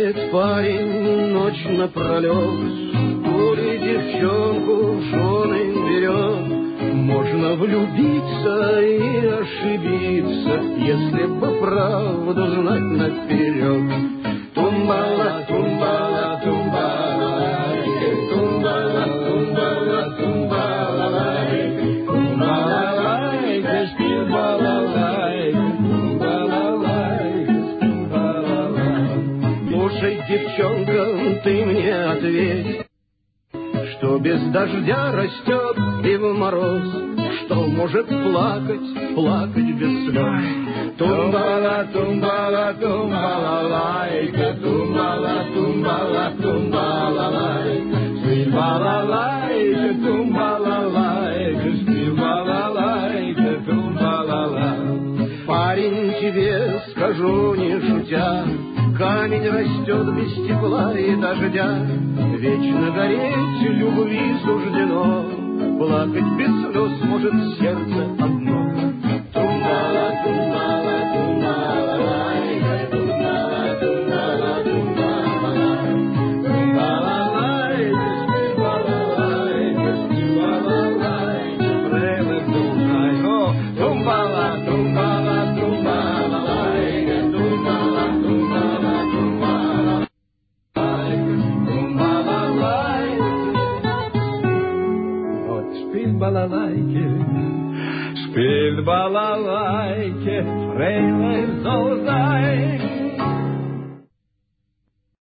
Гуляет парень ночь напролет, коли девчонку в жены берет. Можно влюбиться и ошибиться, если бы правду знать наперед. Тумбала, тумбала, тумбала, тумбала, тумбала, тумбала, тумбала, спит балалайка, балалайка, спит балалайка. Слушай, девчонка, ты мне ответь, что без дождя растет и в мороз, что может плакать, плакать без слез. Тумбала, тумбала, тумбала, лайка, тумбала, тумбала, тумбала, лайка, спит балалайка, тумбала, лайка, спит балалайка, тумбала, лайка. Парень, тебе скажу не шутя, камень растет без тепла и дождя. Вечно гореть любви суждено, плакать без слез может сердце одно. Тумбала, тумбала, тумбала, лайка, тумбала, тумбала, тумбала, тумбала, лайка, спит балалайка, спит балалайка, прелесть душай. О, тумбала, тумбала, тумбала, лайка, тумбала, тумбала, тумбала, тумбала, лайка. Вот спит балалайки, спит балалайки, фрейлин Золотай.